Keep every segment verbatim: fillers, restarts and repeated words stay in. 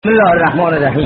بسم الله الرحمن الرحیم.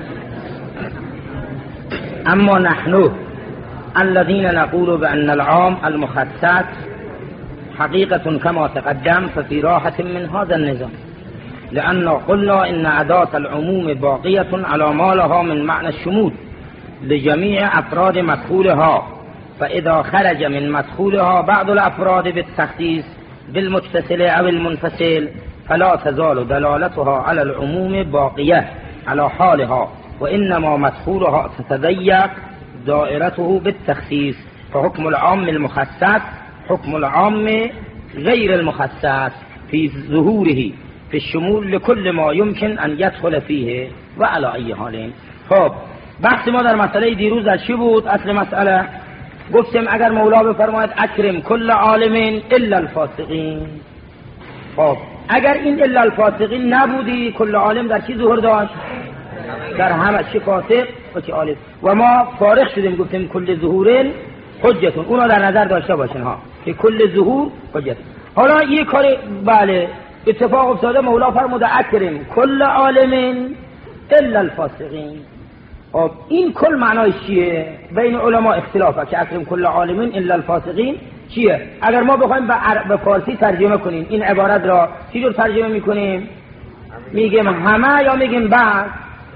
اما نحن الذين نقول بأن العام المخصص حقيقة كما تقدم ففي راحة من هذا النظام، لأن قلنا إن أداة العموم باقية على ما لها من معنى الشمول لجميع أفراد مدخولها، فإذا خرج من مدخولها بعض الأفراد بالتخصيص بالمتصل أو المنفصل فلا تزال دلالتها على العموم باقية على حالها، وإنما مدخولها تتضيق دائرته بالتخصيص، فحكم العام المخصص حكم العام غير المخصص في ظهوره في الشمول لكل ما يمكن أن يدخل فيه وعلى أي حال. خب بحث ما در مسئله دیروز از چی بود؟ اصل مسئله گفتیم اگر مولا بفرماید اکرم کل عالم الا الفاسقین، خب اگر این الا الفاسقین نبودی کل عالم در چی ظهور داشت؟ در همه، چی فاسق و چی عالم. و ما فارغ شدیم گفتیم کل ظهورین حجتون، اونا در نظر داشته باشین ها که کل ظهور حجت. حالا یه کار بله اتفاق افتاده، مولا فرموده اکرم کل عالم الا الفاسقین. خب این کل معنای چیه؟ بین علما اختلافه که اکرم کل عالم الا الفاسقین چیه؟ اگر ما بخوایم به فارسی ترجمه کنیم این عبارت را چی جور ترجمه میکنیم؟ میگیم همه یا میگیم بعض؟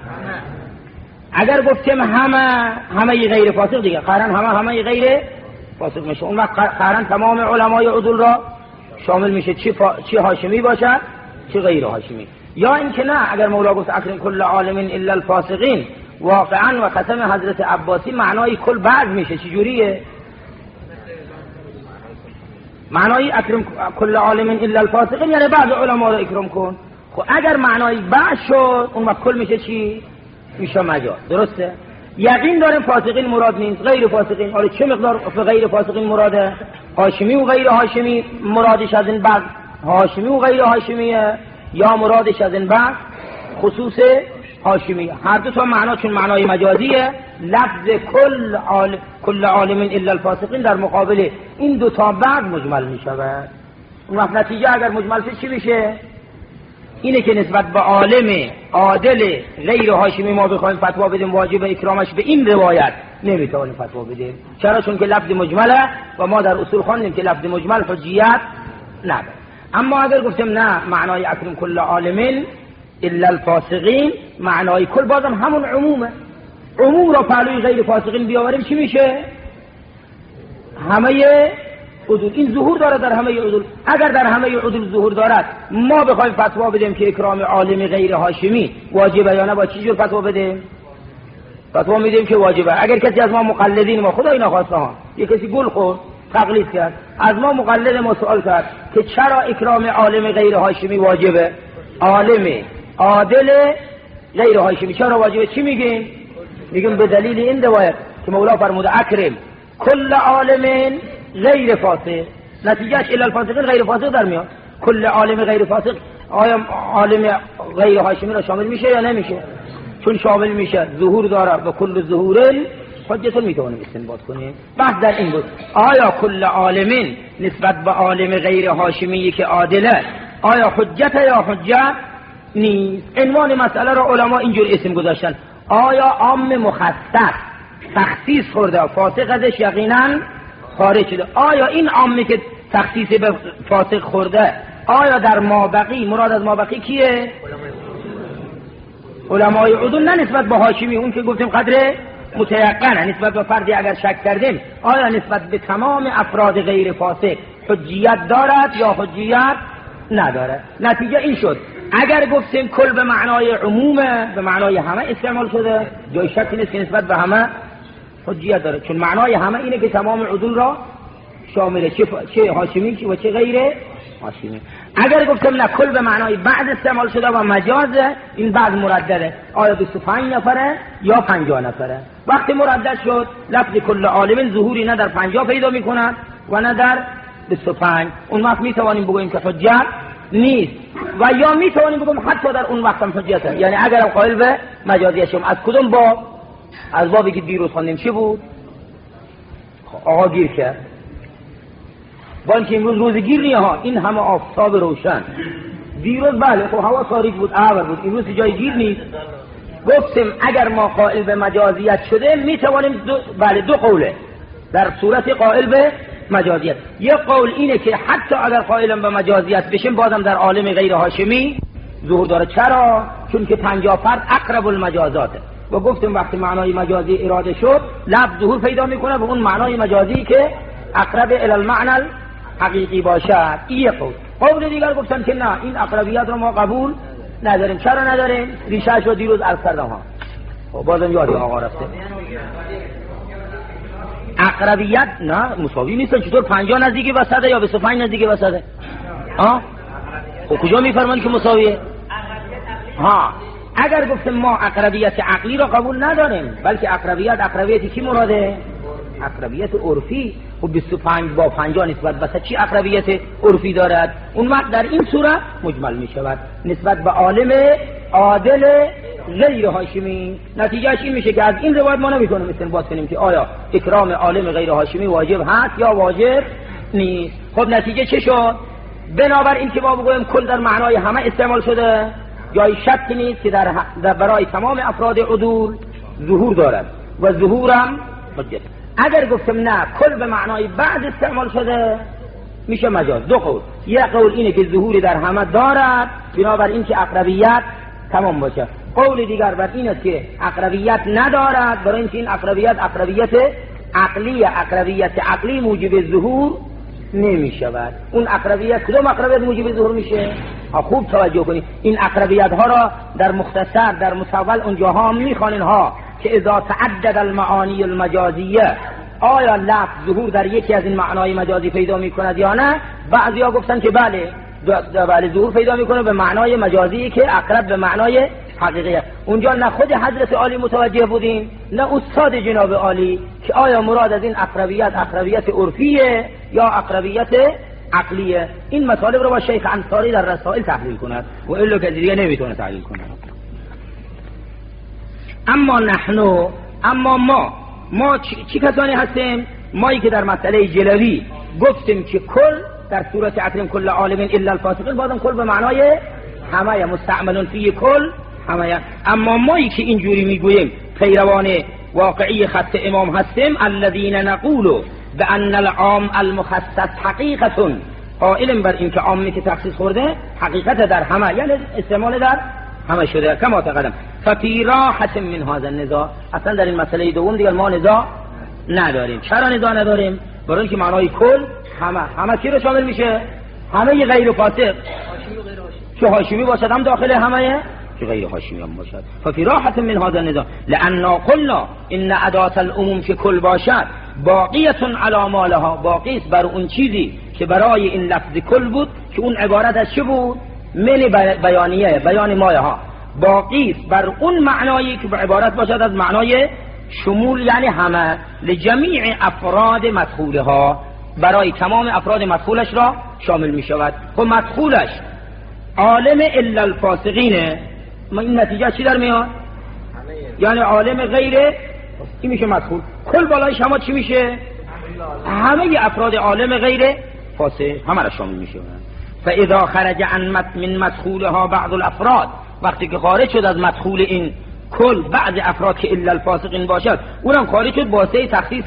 اگر گفتیم همه، همه غیر فاسق دیگه قرن همه همه غیر فاسق میشه، اون وقت قرن تمام علمای عدول را شامل میشه، چی, فا... چی هاشمی باشه چی غیر هاشمی. یا اینکه نه، اگر مولا گفت اکرم کل عالم الا الفاسقین واقعا و ختم حضرت عباسی معنای کل بعض میشه. چی جوریه؟ معنای اکرم کل عالم الا الفاسقین یعنی بعض علما رو اکرام کن. خب اگر معنای بعض شد اون وقت کل میشه چی؟ میشه مجاز. درسته؟ یقین داریم فاسقین مراد نیست، غیر فاسقین. حالا چه مقدار غیر فاسقین مراده؟ هاشمی و غیر هاشمی مرادش از این بعض هاشمی و غیر هاشمیه، یا مرادش از این بعض خصوص هاشمی؟ هر دو تا معنا چون معنای مجازیه. لفظ کل عالم کل عالم الا الفاسقین در مقابل این دو تا بعد مجمل می شود. اون وقت نتیجه اگر مجمل شه چی میشه؟ اینه که نسبت به عالم عادل غیر هاشمی ما بخوایم فتوا بدیم واجب اکرامش به این روایت نمیتونیم فتوا بدیم. چرا؟ چون که لفظ مجمله و ما در اصول خواندیم که لفظ مجمل حجیت نداره. اما اگر گفتیم نه، معنای اکرم کل عالم الا الفاسقین معنای کل بازم همون عمومه. عموم را پهلوی غیر فاسقین بیاوریم چی میشه؟ همه عدول. این ظهور داره در همه عدول. اگر در همه عدول ظهور دارد ما بخوایم فتوا بدیم که اکرام عالم غیر هاشمی واجبه یا نه، با چی جور فتوا بدیم؟ فتوا میدیم که واجبه. اگر کسی از ما مقلدین ما خدای نخواسته ها یک کسی گل خورد تقلید کرد، از ما مقلد ما سوال کرد که چرا اکرام عالم غیر هاشمی واجبه؟ عالم عادل غیر هاشمی چرا واجبه؟ چی میگیم؟ میگیم به دلیل این روایت که مولا فرموده اکرم کل عالم غیر فاسق. نتیجهش الا الفاسقین غیر فاسق در میاد. کل عالم غیر فاسق آیا عالم غیر هاشمی را شامل میشه یا نمیشه؟ چون شامل میشه ظهور داره و کل ظهور حجت میتونیم استنباط کنیم. بحث در این بود آیا کل عالم نسبت به عالم غیر هاشمی که عادله آیا حجت یا حجت نیست؟ عنوان مسئله را علما اینجور اسم گذاشتن، آیا عام مخصص تخصیص خورده فاسق ازش یقینا خارج شده؟ آیا این عامی که تخصیص به فاسق خورده آیا در مابقی، مراد از مابقی کیه؟ علمای عدول، نه نسبت به هاشمی اون که گفتیم قدر متیقنه. نسبت به فردی اگر شک کردیم آیا نسبت به تمام افراد غیر فاسق حجیت دارد یا حجیت نداره؟ نتیجه این شد اگر گفتیم کل به معنای عمومه، به معنای همه استعمال شده، جای شکی نیست که نسبت به همه حجیت داره، چون معنای همه اینه که تمام عدول را شامله، چه, چه هاشمی و چه غیر هاشمی. اگر گفتیم نه کل به معنای بعد استعمال شده و مجازه، این بعد مردده، آیا بیست و پنج نفره یا پنجاه نفره؟ وقتی مردد شد لفظ کل عالم ظهوری نه در پنجاه پیدا میکنند و نه در بیست و پنج. اون وقت میتوانیم بگوییم که حجت نیست، و یا میتوانیم بگوییم حتی در اون وقت هم حجته. یعنی اگرم قائل به مجازی شدیم از کدوم باب؟ از بابی که دیروز خواندیم چی بود؟ آقا گیر کرد. با اینکه امروز روز گیر نیه ها، این همه آفتاب روشن دیروز بله خب هوا تاریک بود ابر بود، امروز جای گیر نیست. گفتیم اگر ما قائل به مجازیت شده میتوانیم دو بله دو قوله در صورت قائل به مجازیت. یک قول اینه که حتی اگر قائل به مجازیت بشیم بازم در عالم غیر هاشمی ظهور داره. چرا؟ چون که پنجاه فرد اقرب المجازاته و گفتیم وقتی معنای مجازی اراده شد لفظ ظهور پیدا میکنه به اون معنای مجازی که اقرب الی المعنى حقیقی باشد. این قول. قول دیگر گفتن که نه این اقربیت رو ما قبول نداریم. چرا نداریم؟ ریشه‌اش رو دیروز عرض کردم ها. خب بازم یادی آقا رفته. اقربیت نه مساوی نیست. چطور پنجاه نزدیکی وسطه یا بیست و پنج نزدیکی وسطه؟ ها؟ خب کجا میفرمایید که مساویه؟ ها اگر گفتیم ما اقربیت عقلی را قبول نداریم بلکه اقربیت اقربیتی کی مراده؟ اقربیت عرفی. و بیست و پنج با پنجاه نسبت به چی اقربیت عرفی دارد؟ اون وقت در این صورت مجمل می شود نسبت به عالم عادل غیر هاشمی. نتیجهش این میشه که از این روایت ما نمیتونیم استنباط کنیم که آیا اکرام عالم غیر هاشمی واجب هست یا واجب نیست. خب نتیجه چه شد؟ بنابر این که ما بگویم کل در معنای همه استعمال شده جای شک نیست که در, در برای تمام افراد عدول ظهور دارد و ظهورم حجت. اگر گفتم نه کل به معنای بعد استعمال شده میشه مجاز. دو قول. یک قول اینه که ظهوری در همه دارد بنابر این که اقربیت تمام باشه. قول دیگر بر این است که اقربیت ندارد برای اینکه این اقربیت اقربیت عقلی اقربیت عقلی موجب ظهور نمی شود. اون اقربیت کدوم اقربیت موجب ظهور میشه؟ خوب توجه کنید. این اقربیت ها را در مختصر در مطول اونجاها میخوانین ها که اذا تعدد المعانی المجازیه آیا لفظ ظهور در یکی از این معنای مجازی پیدا میکند یا نه؟ بعضیا گفتن که بله بله ظهور پیدا میکنه به معنای مجازی که اقرب به معنای حقیقیه. اونجا نه خود حضرت عالی متوجه بودیم نه استاد جناب عالی که آیا مراد از این اقربیت اقربیت عرفیه یا اقربیت عقلیه. این مطالب رو با شیخ انصاری در رسائل تحلیل کند و الا که دیگه نمیتونه تحلیل کنه. اما نحنو اما ما ما چی, چی کسانی هستیم؟ مایی که در مسئله جلوی گفتیم که کل در صورت اکرم کل عالم الا الفاسقین بازم کل به معنای همه مستعمل فی کل همه. اما مایی که اینجوری میگوییم پیروان واقعی خط امام هستیم الذین نقول بان العام المخصص حقیقت قائل بر این که عامی که تخصیص خورده حقیقت در همه یعنی استعمال در همه شده کما تقدم. ففی راحت من هذا النزاع اصلا در این مسئله دوم دیگر ما نزاع نداریم. چرا نزاع نداریم؟ برای اینکه معنای کل همه همه چی رو شامل میشه؟ همه غیر فاسق چه هاشمی باشد هم داخل همه چه غیر هاشمی هم باشد. ففی راحت من هذا النزاع لأننا قلنا ان اداه العموم که کل باشد باقیه علی ما لها باقی است بر اون چیزی که برای این لفظ کل بود که اون عبارت از چه بود؟ من بیانیه بیان مایه ها باقی است بر اون معنایی که به عبارت باشد از معنای شمول یعنی همه لجمیع افراد مدخوله ها برای تمام افراد مدخولش را شامل می شود. خب مدخولش عالم الا الفاسقینه این نتیجه چی در میاد؟ یعنی عالم غیره این میشه مدخول. کل بالای شما چی میشه؟ همه افراد عالم غیره فاسق همه را شامل می شود. فاذا خرج عن من مدخولها بعض الافراد وقتی که خارج شد از مدخول این کل بعض افراد که الا الفاسقین باشد اونم خارج شد واسه تخصیص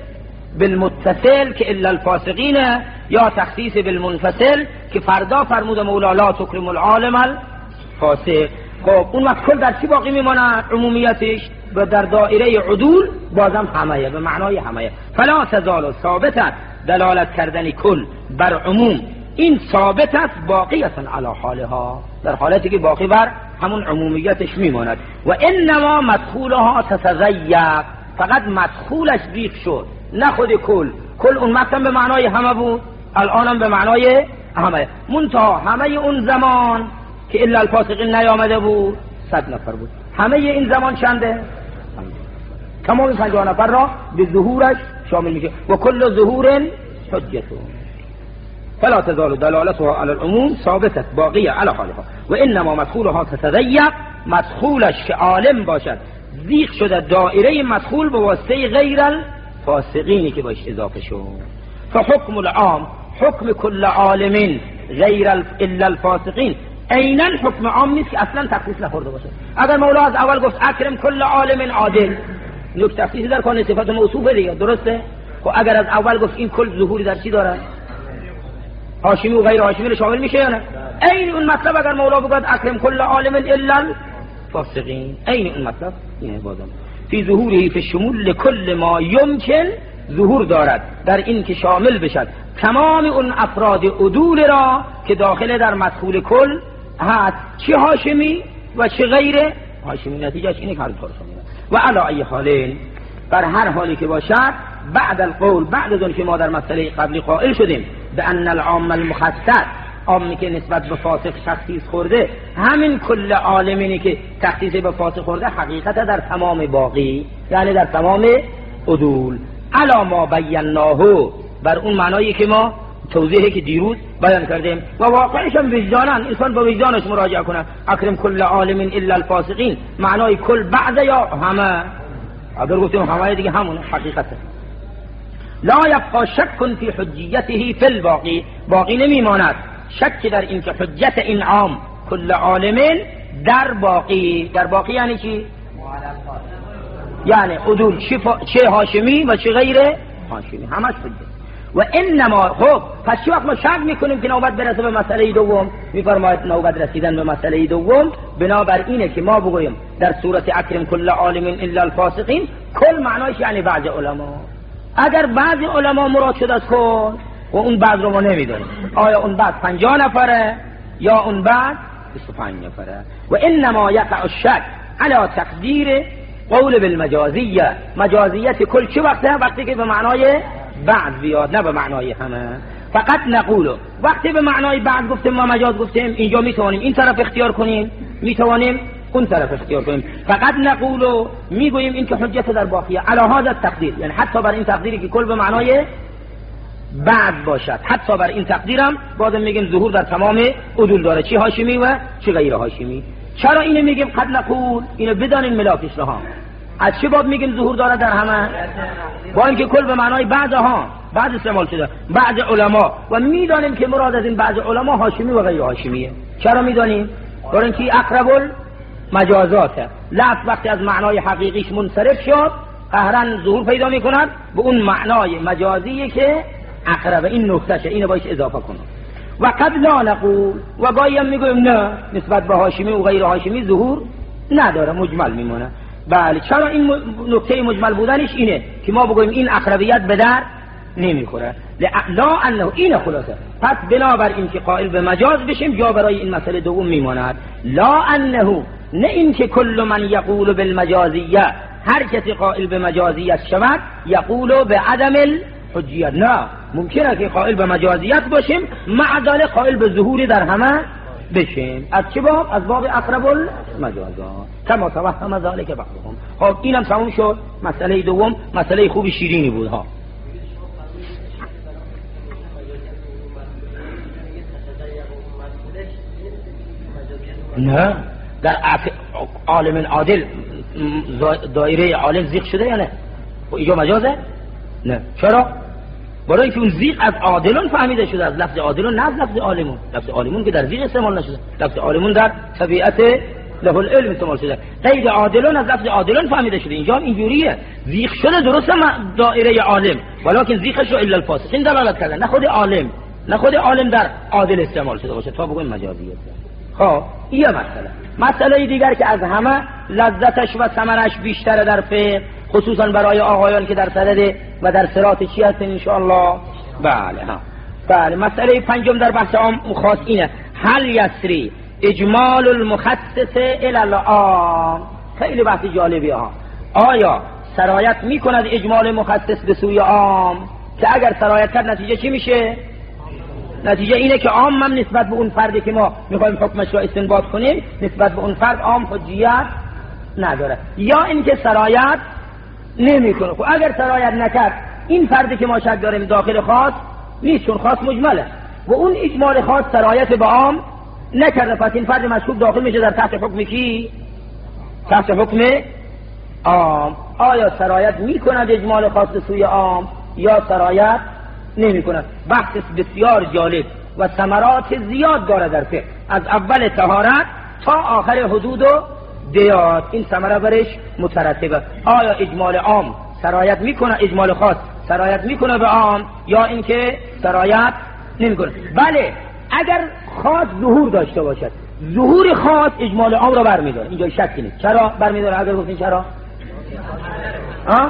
بالمتصل که الا الفاسقین یا تخصیص بالمنفصل که فردا فرمود مولا لا تکرم العالم الفاسق. خب اون وقت کل در چی باقی میماند؟ عمومیتش و در دایره عدول بازم همه به معنای همه. فلا تزال ثابتا دلالت کردن کل بر عموم این ثابت است باقیتن علی حالها در حالتی که باقی بر همون عمومیتش میماند. و انما مدخولها تتضیق فقط مدخولش ضیق شد نه خود کل. کل اون وقت به معنای همه بود الانم به معنای همه منتها همه اون زمان که الا الفاسقین نیامده بود صد نفر بود. همه این زمان چنده؟ تمام پنجاه نفر را به ظهورش شامل میشه و کل ظهور حجته. فلا تزال دلالتها على العموم ثابتة باقية على حالها و انما مدخولها تتضيق مدخولش که عالم باشد ضیق شده دائره مدخول به واسطه غیر الفاسقینی که باش اضافه شد. فحکم العام حکم کل عالم غیر الا الفاسقین عیناً حکم عام نیست که اصلا تخصیص نخورده باشه. اگر مولا از اول گفت اکرم کل عالم عادل، یک تخصیصی در کار صفت موصوفه دیگه، درسته؟ خب اگر از اول گفت این کل ظهوری در چی داره؟ هاشمی و غیر هاشمی رو شامل میشه یا نه؟ عین اون مطلب اگر مولا بگه اکرم کل عالم الا الفاسقین، عین اون مطلب اینه. بازم فی ظهوره فی شمول کل ما یمکن ظهور دارد در این که شامل بشد تمام اون افراد عدول را که داخل در مدخول کل هست، چه هاشمی و چه غیر هاشمی. نتیجهش اینه که هر طور شامل و علی ای حالین، بر هر حالی که باشد بعد القول، بعد از اون که ما در مسئله قبلی قائل شدیم به ان العام المخصص، عامی که نسبت به فاسق تخصیص خورده، همین کل عالمینی که تخصیص به فاسق خورده حقیقت در تمام باقی، یعنی در تمام عدول. علا ما بیناه، بر اون معنایی که ما توضیحی که دیروز بیان کردیم و واقعش هم وجدانن، انسان با وجدانش مراجعه کنه. اکرم کل عالم الا الفاسقین، معنای کل بعد یا همه؟ اگر گفتیم همه دیگه همون حقیقته. لا یبقى شک فی حجیته فی الباقی، باقی نمیماند شک در این که حجت این عام کل عالمین در باقی، در باقی یعنی چی؟ یعنی عدول چه هاشمی و چه غیر هاشمی همش حجت. و انما خب پس چه وقت ما شک میکنیم که نوبت برسه به مسئله دوم؟ میفرماید نوبت رسیدن به مسئله دوم بنابر اینه که ما بگوییم در صورت اکرم کل عالم الا الفاسقین، کل معنایش یعنی بعض علما. اگر بعضی علما مراد شد از کل و اون بعض رو ما نمیدونیم، آیا اون بعض پنجاه نفره یا اون بعض بیست و پنج نفره. و انما یقع الشک علی تقدیر قول بالمجازیه، مجازیت کل چه وقته؟ وقتی که به معنای بعض بیاد، نه به معنای همه. فقط نقولو وقتی به معنای بعض گفتیم ما مجاز گفتیم، اینجا میتوانیم این طرف اختیار کنیم، میتوانیم اون طرف اختیار کنیم. فقط نقولو میگوییم این که حجت در باقیه علی هذا التقدیر، یعنی حتی بر این تقدیری که کل به معنای بعض باشد، حتی بر این تقدیرم بازم میگیم ظهور در تمام عدول داره، چه هاشمی و چه غیر هاشمی. چرا اینو میگیم قد نقول؟ اینو بدانین ملاکش رها. از چه باب میگیم ظهور داره در همه؟ با اینکه کل به معنای بعض ها بعض استعمال شده، بعض علما، و میدانیم که مراد از این بعض علما هاشمی و غیر هاشمیه. چرا میدانیم؟ برای اینکه اقرب المجازاته، لفظ وقتی از معنای حقیقیش منصرف شد قهرن ظهور پیدا میکند به اون معنای مجازی که اقرب. این نکتهشه، اینو باید اضافه کنم. و قد لا نقول، و گاهی هم میگویم نه نسبت به هاشمی و غیر هاشمی ظهور نداره، مجمل میمونه. بله چرا این نکته مجمل بودنش اینه که ما بگویم این اقربیت به در نمیخوره. لا انه، این خلاصه. پس بنابر این که قائل به مجاز بشیم جا برای این مسئله دوم میماند. لا انه، نه این که کل من یقول بالمجازیه، هر کسی قائل به مجازیت شود یقول به عدم الحجیت، نه ممکنه که قائل به مجازیت باشیم معدل قائل به ظهوری در همه بشیم. از چه باب؟ از باب اقرب المجازات کما توهم ذلك بعضهم. خب اینم تموم شد. مسئله دوم مسئله خوب شیرینی بود ها. نه در عالم عادل دایره عالم زیغ شده یا نه؟ و اینجا مجازه؟ نه. چرا؟ برای اینکه اون زیغ از عادلون فهمیده شده، از لفظ عادلون، نه از لفظ عالمون. لفظ عالمون که در زیغ استعمال نشده، لفظ عالمون در طبیعت له العلم استعمال شده. قید عادلون از لفظ عادلون فهمیده شده. اینجا هم اینجوریه، زیغ شده درسته دایره عالم، ولکن زیغش رو الا الفاسقین دلالت کرده، نه خود عالم، نه خود عالم در عادل استعمال شده باشه تا بگویم مجازیه. خب این مسئله. مسئله دیگر که از همه لذتش و ثمرش بیشتره در فقه، خصوصا برای آقایان که در صدد و در صراط چی هستن ان شاء الله. بله ها بله. مسئله پنجم در بحث عام خاص اینه، هل یسری اجمال المخصص الی العام. خیلی بحث جالبی ها. آیا سرایت میکند اجمال مخصص به سوی عام؟ که اگر سرایت کرد نتیجه چی میشه؟ نتیجه اینه که عام هم نسبت به اون فردی که ما میخوایم حکمش رو استنباط کنیم نسبت به اون فرد عام حجیت نداره، یا اینکه سرایت نمیکنه. خب اگر سرایت نکرد این فردی که ما شک داریم داخل خاص نیست، چون خاص مجمله و اون اجمال خاص سرایت به عام نکرده، پس این فرد مشکوک داخل میشه در تحت حکم کی؟ تحت حکم عام. آیا سرایت میکند اجمال خاص به سوی عام یا سرایت نمی کند؟ بحث بسیار جالب و ثمرات زیاد داره در فقه. از اول طهارت تا آخر حدود و دیات، این ثمره برش مترتبه. آیا اجمال عام سرایت میکنه، اجمال خاص سرایت میکنه به عام، یا اینکه سرایت نمیکنه؟ بله، اگر خاص ظهور داشته باشد، ظهور خاص اجمال عام را برمیداره، اینجا شکی نیست. چرا برمیداره؟ اگر گفتین چرا؟ ها؟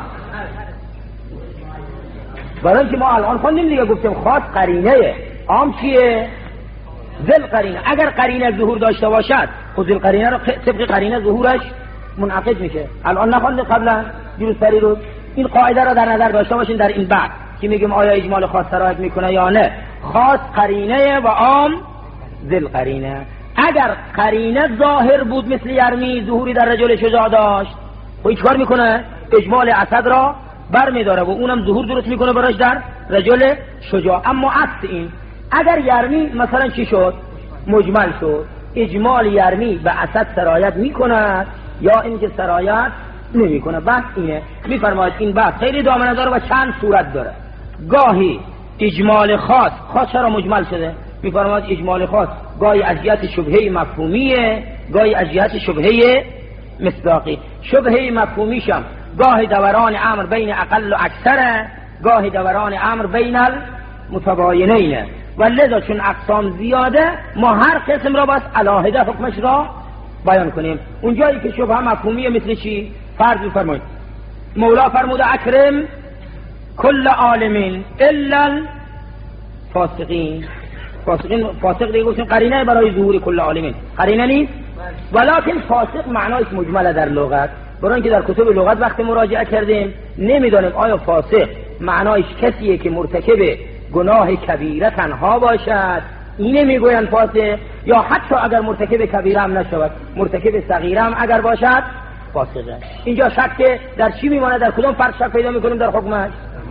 برای اینکه ما الان خوندیم دیگه، گفتیم خاص قرینه، عام چیه؟ ذل قرینه. اگر قرینه ظهور داشته باشد، خود ذل قرینه رو طبق قرینه ظهورش منعقد میشه. الان نخوندیم قبلا دیروز پری رو؟ این قاعده را در نظر داشته باشین در این بحث که میگیم آیا اجمال خاص سرایت میکنه یا نه. خاص قرینه و عام ذل قرینه. اگر قرینه ظاهر بود مثل یرمی، ظهوری در رجل شجاع داشت، خب چیکار میکنه؟ اجمال اسد را برمیداره و اونم ظهور درست میکنه براش در رجل شجاع. اما عکس این، اگر یرمی مثلا چی شد؟ مجمل شد، اجمال یرمی به اسد سرایت میکنه یا اینکه سرایت نمیکنه؟ بحث اینه. میفرماید این بحث خیلی دامنه داره و چند صورت داره. گاهی اجمال خاص، خاص چرا مجمل شده؟ میفرماید اجمال خاص گاهی از جهت شبهه مفهومیه، گاهی از جهت شبهه مصداقی. شبهه مفهومیشم گاهی دوران امر بین اقل و اکثره، گاهی دوران امر بین المتباینینه. و لذا چون اقسام زیاده، ما هر قسم را بس علاهده حکمش را بیان کنیم. اونجایی که شبهه مفهومیه مثل چی؟ فرض بفرمایید مولا فرموده اکرم کل عالمین الا الفاسقین. فاسقین، فاسق دیگه گفتیم قرینه برای ظهور کل عالمین، قرینه نیست. ولکن فاسق معنایش مجمله در لغت، برای اینکه در کتب لغت وقتی مراجعه کردیم نمیدانیم آیا فاسق معنایش کسیه که مرتکب گناه کبیره تنها باشد، اینه میگوین فاسق، یا حتی اگر مرتکب کبیره هم نشود، مرتکب صغیره هم اگر باشد فاسقه. اینجا شک در چی میمانه؟ در کدام فرق شک پیدا میکنیم در حکمش؟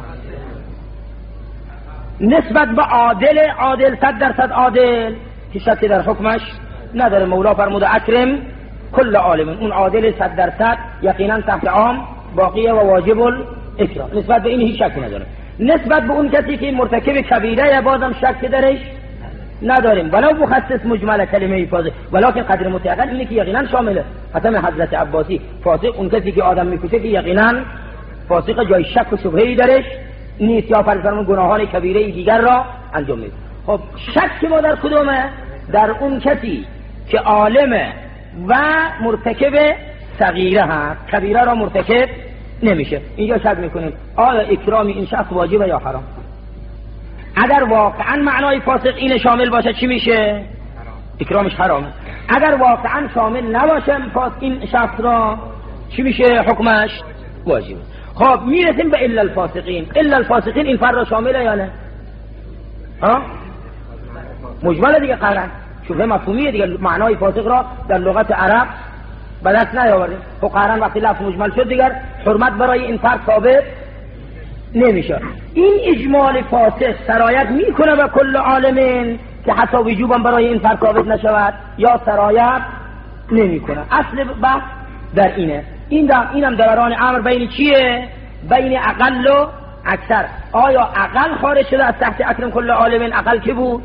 نسبت به عادل، عادل صد درصد عادل که شک در حکمش نداره. مولا فرموده اکرم کل عالمین، اون عادل صد درصد یقینا تحت عام باقیه و واجب الاکرام، نسبت به این هیچ شک نداره. نسبت به اون کسی که مرتکب کبیره بازم شک درش نداریم، ولو مخصص مجمل کلمه فاسق، ولکن قدر متعقل اینه که یقینا شامله. حتم حضرت عباسی فاسق اون کسی که آدم میکشه که یقینا فاسق، جای شک و شبهه‌ای درش نیست، یا فرض گناهان کبیره دیگر را انجام میده. خب شک ما در کدومه؟ در اون کسی که عالمه و مرتکب صغیره هست، کبیره را مرتکب نمیشه. اینجا شک میکنیم آیا اکرام این شخص واجبه یا حرام. اگر واقعا معنای فاسق این شامل باشه چی میشه؟ اکرامش حرامه. اگر واقعا شامل نباشه این شخص را چی میشه؟ حکمش واجبه. خب میرسیم به الا الفاسقین. الا الفاسقین این فرد را شامله یا نه؟ ها؟ مجمله دیگه، قرن شبه مفهومیه دیگه، معنای فاسق را در لغت عرب به دست نیاوریم. خب قرن وقتی لفظ مجمل شد دیگر حرمت برای این فرد ثابت نمیشه. این اجمال فاسق سرایت میکنه به کل عالمین که حتی وجوبا برای این فرد ثابت نشود، یا سرایت نمیکنه. اصل بحث در اینه. این دم اینم دوران امر بین چیه؟ بین اقل و اکثر. آیا اقل خارج شده از تحت اکرم کل عالمین؟ اقل کی بود؟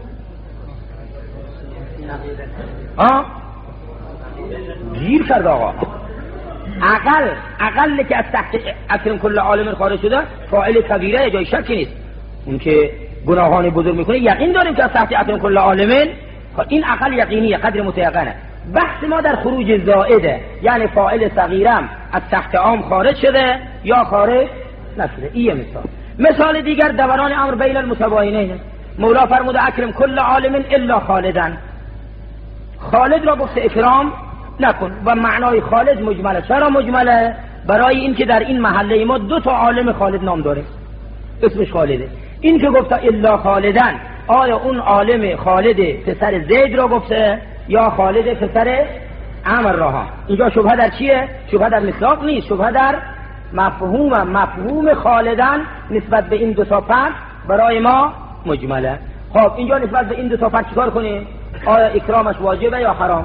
ها؟ گیر کرد آقا. اقل اقل که از تحت اکرم کل عالمین خارج شده فاعل کبیره، جای شکی نیست. اون که گناهان بزرگ میکنه یقین داریم که از تحت اکرم کل عالمین، این اقل یقینیه، قدر متیقنه. بحث ما در خروج زائده، یعنی فاعل صغیرم از تحت عام خارج شده یا خارج نشده. این مثال. مثال دیگر دوران امر بین المتباینین. مولا فرموده اکرم کل عالم الا خالدن. خالد را گفته اکرام نکن و معنای خالد مجمله. چرا مجمله؟ برای این که در این محله ما دو تا عالم خالد نام داره، اسمش خالده. این که گفته الا خالدن، آیا اون عالم خالد پسر زید را گفته یا خالد پسر عمر را؟ اینجا شبهه در چیه؟ شبهه در مصداق نیست، شبهه در مفهوم. مفهوم خالدن نسبت به این دو تا فرد برای ما مجمله. خب اینجا نسبت به این دو تا فرد چیکار کنیم؟ آیا اکرامش واجبه یا حرام؟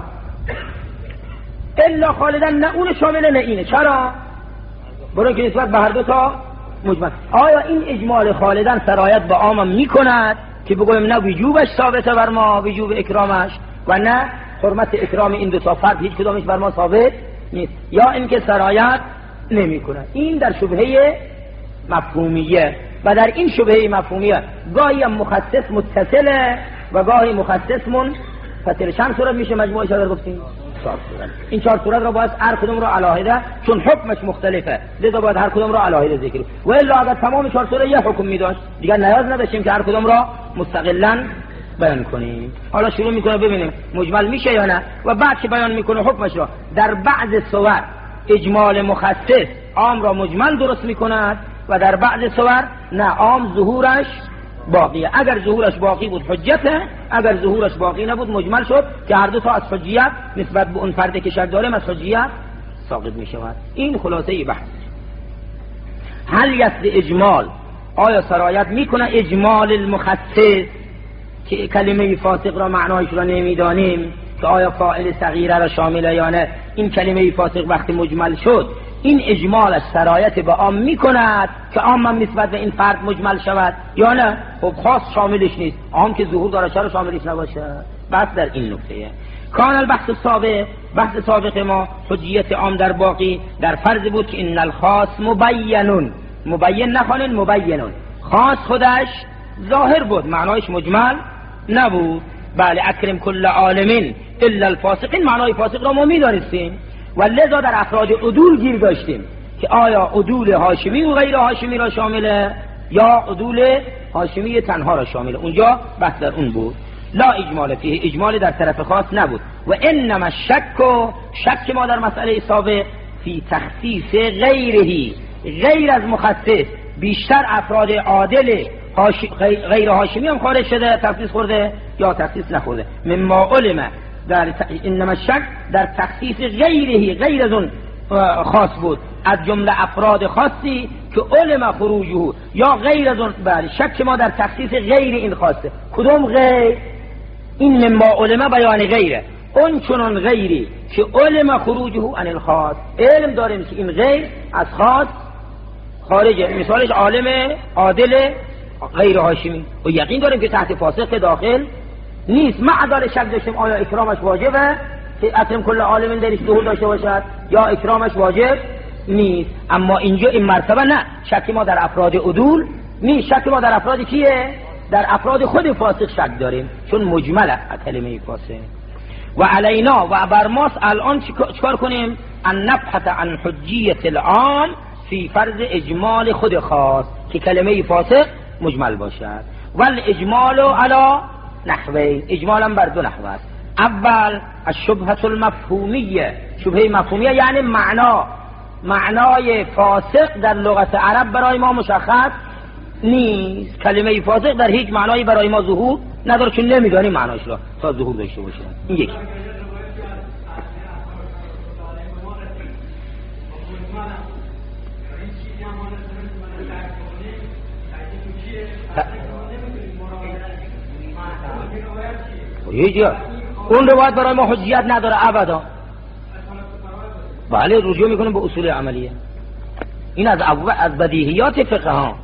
الا خالدن نه اون شامل نه اینه. چرا؟ برای که نسبت به هر دو تا مجمل. آیا این اجمال خالدن سرایت به عامم میکند که بگویم نه وجوبش ثابته بر ما، وجوب اکرامش؟ و نه حرمت اکرام این دو تا فرد هیچ کدامش بر ما ثابت نیست، یا اینکه سرایت نمیکنه. این در شبهه مفهومیه. و در این شبهه مفهومیه گاهی مخصص متصله و گاهی مخصص منفصل. چند صورت میشه مجموعه شده گفتیم؟ چهار صورت. این چهار صورت را باید هر کدوم را علاهده، چون حکمش مختلفه لذا باید هر کدوم را علاهده ذکر. و الا اگر تمام چهار صورت یه حکم میداشت دیگه نیاز نداشتیم که هر کدوم را مستقلا بیان کنیم. حالا شروع میکنه ببینیم مجمل میشه یا نه، و بعد که بیان میکنه حکمش را در بعض صور اجمال مخصص عام را مجمل درست میکند و در بعض صور نه، عام ظهورش باقیه. اگر ظهورش باقی بود حجته، اگر ظهورش باقی نبود مجمل شد که هر دو تا از حجیت نسبت به اون فرد که شک داره از حجیت ساقط میشود. این خلاصه بحث. هل یست اجمال، آیا سرایت میکنه اجمال المخصص که کلمه فاسق را معنایش را نمیدانیم که آیا فاعل صغیره را شامله یا نه؟ این کلمه فاسق وقتی مجمل شد این اجمالش سرایت به عام میکند که عام هم نسبت به این فرد مجمل شود یا نه؟ خب خاص شاملش نیست، عام که ظهور داره چرا شاملش نباشه؟ بس در این نکته کان البحث سابق، بحث سابق ما حجیت عام در باقی در فرض بود که ان الخاص مبینون، مبین نخوانین مبینون، خاص خودش ظاهر بود معنایش مجمل نبود. بله اکرم کل عالمین الا الفاسقین، معنای فاسق را ما میدانستیم و لذا در افراد عدول گیر داشتیم که آیا عدول هاشمی و غیر هاشمی را شامله یا عدول هاشمی تنها را شامله. اونجا بحث در اون بود. لا اجمال فیه، اجمال در طرف خاص نبود. و انما شک، و شک ما در مسئله سابق فی تخصیص غیرهی، غیر از مخصص بیشتر افراد عادل غیر هاشمی هم خارج شده تخصیص خورده یا تخصیص نخورده. مما علم در ت... انما شک در تخصیص غیرهی، غیر از اون خاص بود، از جمله افراد خاصی که علم خروجه یا غیر از اون. بله شک ما در تخصیص غیر این خاصه. کدوم غیر؟ این مما علم بیان غیره، اون چنون غیری که علم خروجه عن الخاص، علم داریم که این غیر از خاص خارجه. مثالش عالم عادل غیر هاشمی و یقین داریم که تحت فاسق داخل نیست. معذار شک داشتیم آیا اکرامش واجبه که اکرم کل عالمین درش ظهور داشته باشد یا اکرامش واجب نیست. اما اینجا این مرتبه نه، شک ما در افراد عدول نیست، شک ما در افراد کیه؟ در افراد خود فاسق شک داریم چون مجمله کلمه فاسق. و علینا و بر ماست الان چیکار کنیم؟ ان نبحث عن حجیت العام فی فرض اجمال خود خاص که کلمه فاسق مجمل باشد. ول اجمال علی نحوه، اجمالا بر دو نحوه است. اول الشبهه المفهومیه، شبهه مفهومیه یعنی معنا، معنای فاسق در لغت عرب برای ما مشخص نیست. کلمه فاسق در هیچ معنایی برای ما ظهور نداره چون نمیدانیم معناش را تا ظهور داشته باشه. این یکی. هیچ اون روایت برای ما حجیت نداره ابدا. بله رجوع میکنیم به اصول عملیه. این از از بدیهیات فقه ها.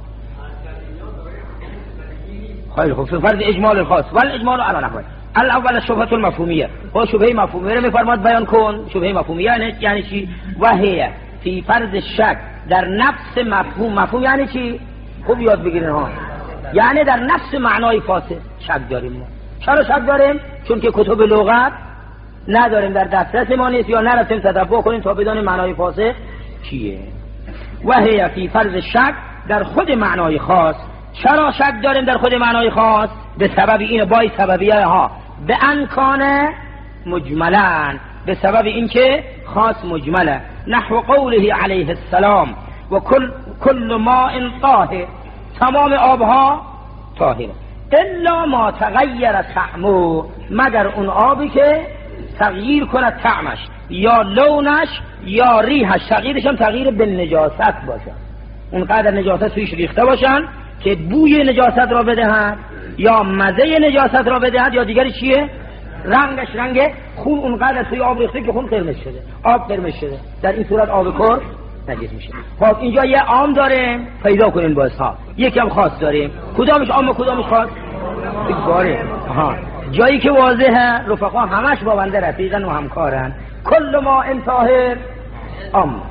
خیلی خوب. فرض اجمال الخاص ولی اجمال علی نحوه. الاول الشبهه المفهومیه، با شبهه مفهومیه رو میفرماد بیان کن. شبهه مفهومیه یعنی چی؟ وهیه فی فرض شک در نفس مفهوم. مفهوم یعنی چی؟ خوب یاد بگیرین ها. یعنی در نفس معنای فاسد شک داریم ما. چرا شک داریم؟ چون که کتب لغت نداریم، در دسترس ما نیست یا نرفتیم تتبع کنیم تا بدانیم معنای فاسد چیه. وهیه فی فرض شک در خود معنای خاص. چرا شک داریم در خود معنای خاص؟ به سبب این بای سببیه ها به انکان مجملن، به سبب اینکه خاص مجمله. نحو قوله علیه السلام و کل کل ماء طاهر، تمام آبها طاهره الا ما تغییر طعمه، مگر اون آبی که تغییر کند طعمش یا لونش یا ریحش. تغییرش هم تغییر به نجاست باشه، اونقدر نجاست تویش ریخته باشن که بوی نجاست را بدهند یا مزه نجاست را بدهند یا دیگری چیه؟ رنگش رنگ خون، اونقدر توی آب ریخته که خون قرمز شده، آب قرمز شده، در این صورت آب کر نجس میشه. خب اینجا یه عام داریم پیدا کنین باز ها، یکی هم خاص داریم. کدامش عام و کدامش خاص؟ باره ها جایی که واضحه رفقا همش با بنده رفیقن و همکارن. کل ما ان طاهر ام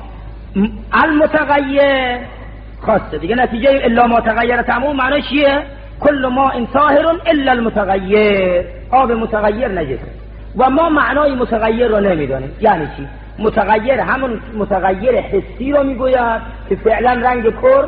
المتغیر خاصه دیگه، نتیجه الا ما تغیر تمام معنی چیه؟ کل ما ان طاهر الا المتغیر، آب متغیر نجسه. و ما معنای متغیر رو نمیدانیم. یعنی چی؟ متغیر همون متغیر حسی رو میگوید که فعلا رنگ کر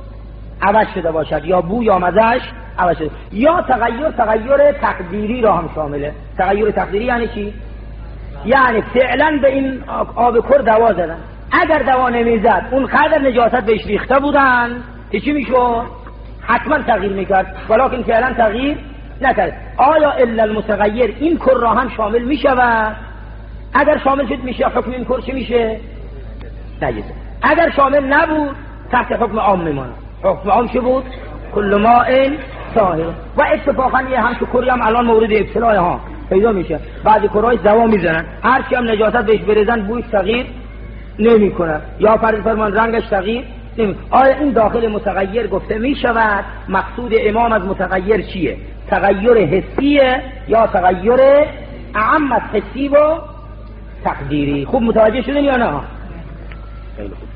عوض شده باشد یا بو یا مزهش عوض شده، یا تغییر تغییر تقدیری را هم شامله. تغییر تقدیری یعنی چی؟ یعنی فعلا به این آب کر دوا زدن، اگر دوا نمیزد اون قدر نجاست بهش ریخته بودن که چی میشد؟ حتما تغییر میکرد، ولیکن فعلا تغییر نکرد. آیا الا المتغیر این کر را هم شامل میشود؟ اگر شامل شد میشه حکم این کر چی میشه؟ نجسه. اگر شامل نبود تحت حکم عام میمونه. حکم عام چی بود؟ کل ماء طاهر. و اتفاقا یه هم تو کری هم الان مورد ابتلا ها پیدا میشه، بعضی کرایش دوا میزنن، هر چی هم نجاست بهش بریزن بویش تغییر نمیکنه یا فرض فرمان رنگش تغییر نمی. آیا این داخل متغیر گفته میشود؟ مقصود امام از متغیر چیه؟ تغییر حسیه یا تغییر اعم از حسی و تقدیری؟ خوب متوجه شدین یا نه؟ خیلی خوب.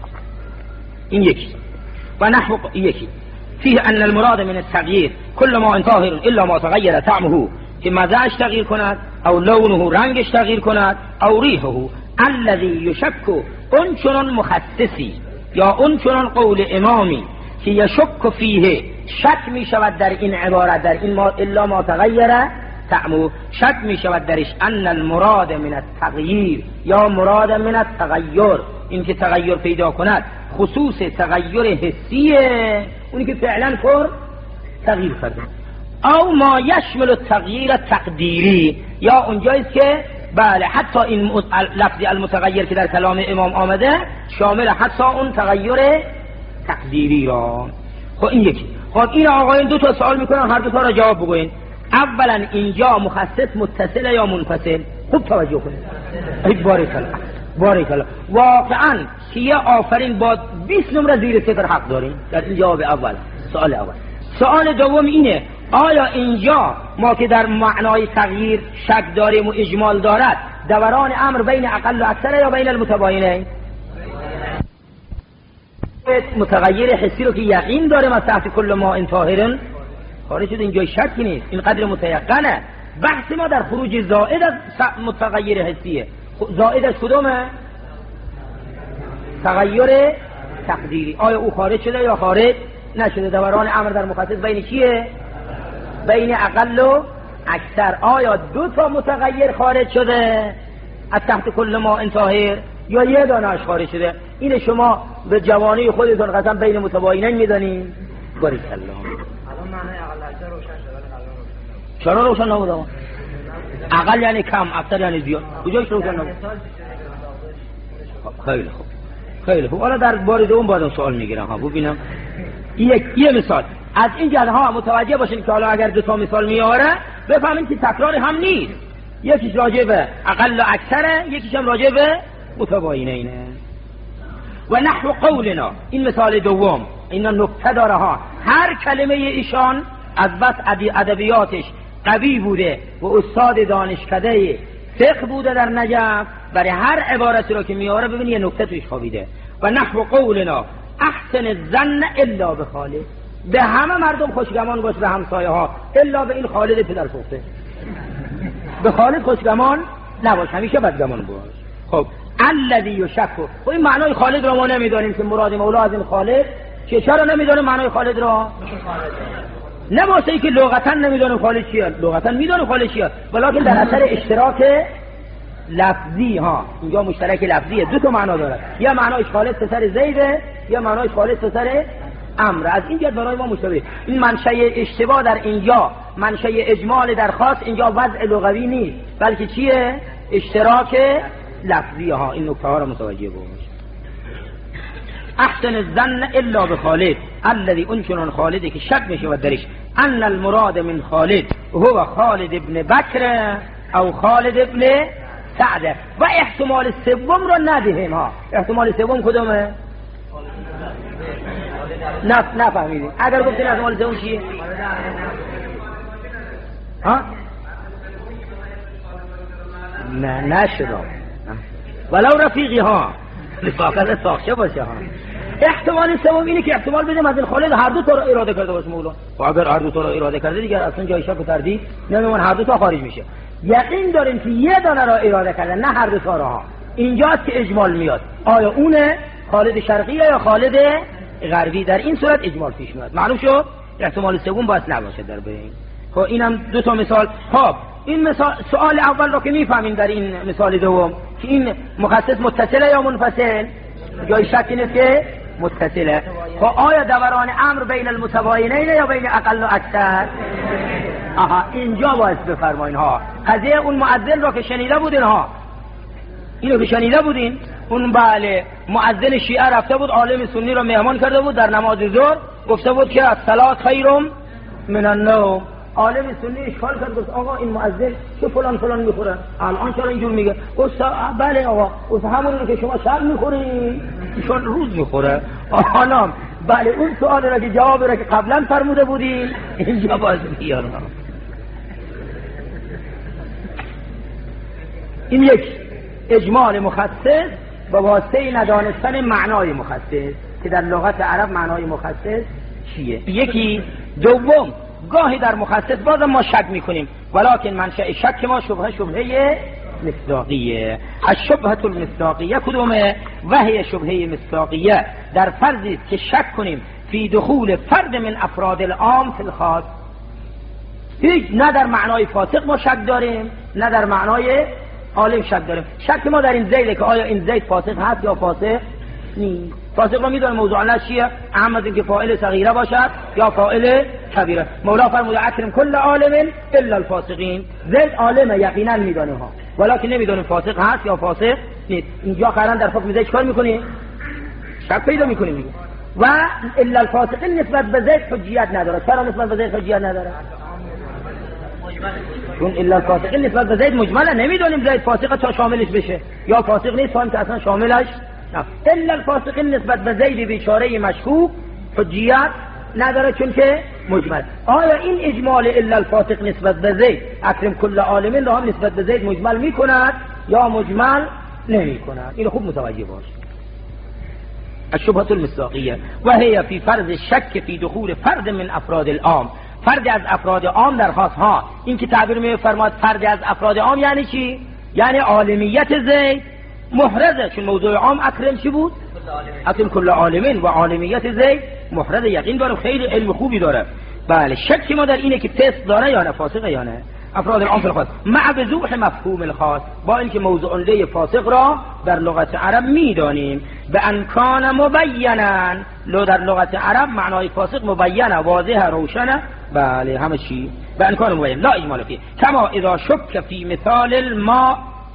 این یکی. و نحو یکی فيه ان المراد من التغییر كل ما ان طاهر الا ما تغیر طعمه، که مزهش تغییر کند او لونه رنگش تغییر کند او ریحه، الذي يشك اون چنان مخصصی یا اون چنان قول امامی که یشک فیه شک می شود در این عبارت، در این ما الا ما تغیر طعمه شک می شود درش ان المراد من التغییر یا مراد من التغیر، این که تغییر پیدا کند خصوص تغییر حسیه، اونی که فعلا کر تغییر کرده، او ما یشمل التغییر تقدیری، یا اونجاییست که بله حتی این لفظ المتغیر که در کلام امام آمده شامل حتی اون تغییر تقدیری را. خب این یکی. خب این آقایون دو تا سوال میکنن، هر دو تا را جواب بگوین. اولا اینجا مخصص متصل یا منفصل؟ خوب توجه کنید. ای بارک الله بارک الله. واقعا که یه آفرین با بیست نمره زیر صفر حق دارین در این جواب اول. سوال اول. سوال دوم اینه آیا اینجا ما که در معنای تغییر شک داریم و اجمال دارد، دوران امر بین اقل و اکثر یا بین المتباینین؟ متغیر حسی رو که یقین داریم از تحت کل ما ان طاهر خارج شد، اینجا شکی نیست، این قدر متیقنه. بحث ما در خروج زائد از متغیر حسیه. زائدش کدومه؟ تغییر تقدیری. آیا او خارج شده یا خارج نشده؟ دوران امر در مخصص بین چیه؟ بین اقل و اکثر. آیا دو تا متغیر خارج شده از تحت کل ما ان طاهر یا یه دانه‌اش خارج شده؟ این شما به جوانی خودتون قسم بین متباینین میدونین؟ بارک الله. الان معنی اقل اکثر روشن شده. چرا روشن نبود؟ اقل یعنی کم، اکثر یعنی زیاد. کجاش روشن نبود؟ خیلی خوب خیلی خوب. حالا در بار دوم بعد سوال میگیرم ها ببینم. یک یه مثال از این جهت ها متوجه باشین که حالا اگر دو تا مثال میاره بفهمین که تکرار هم نیست. یکیش راجع به اقل و اکثره، یکیش هم راجع به متباینینه. و نحو قولنا، این مثال دوم اینا نکته داره ها. هر کلمه ایشان از بس ادبیاتش قوی بوده و استاد دانشکده فقه بوده در نجف، برای هر عبارتی رو که میاره ببین یه نکته توش خوابیده. و نحو قولنا احسن الظن الا به خالد، به همه مردم خوشگمان باش، به همسایه ها، الا به این خالد پدر سوخته. به خالد خوشگمان نباش، همیشه بدگمان باش. خب الذی یشک، خب این معنای خالد رو ما نمیدانیم که مراد مولا از این خالد چه؟ چرا نمیدانیم معنای خالد را؟ نه واسه که لغتا نمیدانیم خالد چیه، لغتا میدانیم خالد چیه، ولکن در اثر اشتراک لفظی ها. اینجا مشترک لفظیه، دو تا معنا داره، یا معنای خالد پسر زیده یا معنای خالد پسر امر. از اینجا برای ما مشتبه. این منشأ اشتباه در اینجا، منشأ اجمال در خاص اینجا وضع لغوی نیست، بلکه چیه؟ اشتراک لفظی ها. این نکته ها رو متوجه باش. احسن الظن الا بخالد الذي انشن خالد که شک میشه و درش ان المراد من خالد هو خالد ابن بکر او خالد ابن سعد. و احتمال سوم رو ندهیم ها. احتمال سوم کدومه؟ نه نفهمیدیم. اگر گفتین احتمال سوم چیه؟ ها؟ نه نشد ولو رفیقی ها رفاقت ساخته باشه ها. احتمال سوم اینه که احتمال بدیم از این خالد هر دو تا رو اراده کرده باشه مولا. و اگر هر دو تا رو اراده کرده دیگه اصلا جای شک و تردید نمیمونه، هر دو تا خارج میشه. یقین داریم که یه دانه را اراده کرده نه هر دو تا را. اینجاست که اجمال میاد، آیا اونه خالد شرقی یا خالد غربی؟ در این صورت اجمال پیش میاد. معلوم شد احتمال سوم باید نباشه در بین. خب اینم دو تا مثال. خب این مثال سوال اول رو که میفهمیم در این مثال دوم که این مخصص متصله یا منفصل، جای شک اینه که متصله. خب آیا دوران امر بین المتباینین یا بین اقل و اکثر؟ آها اینجا باید بفرمایین ها. قضیه اون مؤذن رو که شنیده بودین ها، اینو که شنیده بودین، اون بله مؤذن شیعه رفته بود عالم سنی رو مهمان کرده بود در نماز ظهر، گفته بود که الصلاة خیر من النوم. عالم سنی اشکال کرد گفت آقا این مؤذن چه فلان فلان میخوره الان چرا اینجور میگه؟ گفت بله آقا گفت همون رو که شما شب میخورین ایشون روز میخوره. آقا نام بله اون سوال را که جواب را که قبلا فرموده بودین اینجا باز میارم. این یک اجمال مخصص با واسطه ندانستن معنای مخصص که در لغت عرب معنای مخصص چیه. یکی دوم گاهی در مخصص بازم ما شک میکنیم، ولکن منشأ شک ما شبهه شبهه مصداقیه. الشبهه المصداقیه کدومه؟ وهی شبهه مصداقیه در فرضی که شک کنیم فی دخول فرد من افراد العام فی الخاص. هیچ نه در معنای فاسق ما شک داریم نه در معنای عالم شک داریم. شک ما در این زیده که آیا این زید فاسق هست یا فاسق نیست. فاسق رو میدونیم موضوع الله چیه؟ اهم از اینکه فاعل صغیره باشد یا فاعل کبیره. مولا فرموده اکرم کل عالم الا الفاسقین. زید عالمه یقینا میدونه ها، ولکن نمیدونیم فاسق هست یا فاسق نیست. اینجا قرار در حکم زید چیکار میکنیم؟ شک پیدا میکنیم. و الا الفاسقین نسبت به زید حجیت نداره. چرا نسبت به زید حجیت نداره؟ چون الا الفاسقین نسبت به زید مجمله، نمیدونیم زید فاسقه تا شاملش بشه یا فاسق نیست تا اینکه اصلا شاملش نه. الا الفاسقین نسبت به زید بیچاره مشکوک حجیت نداره چون که مجمل. آیا این اجمال الا الفاسق نسبت به زید اکرم کل عالمین رو هم نسبت به زید مجمل میکند یا مجمل نمیکند؟ اینو خوب متوجه باش. الشبهة المصداقیه و هي فی فرض شک فی دخول فرد من افراد العام. فرد از افراد عام در خاص ها. این که تعبیر می‌فرماد فرد از افراد عام یعنی چی؟ یعنی عالمیت زید محرزه، چون موضوع عام اکرم چی بود؟ اکرم کل عالمین و عالمیت زید محرزه. یقین داره خیلی علم خوبی داره. بله شک ما در اینه که تست داره یا نه فاسقه یا نه. افراد العام الخاص مع وضوح مفهوم الخاص، با اینکه موضوع له فاسق را در لغت عرب میدانیم به انکان مبینا. لو در لغت عرب معنای فاسق مبینه واضحه روشنه. بله همه چی به انکان مبین لا اجمال فيه. کما اذا شک فی مثال الماء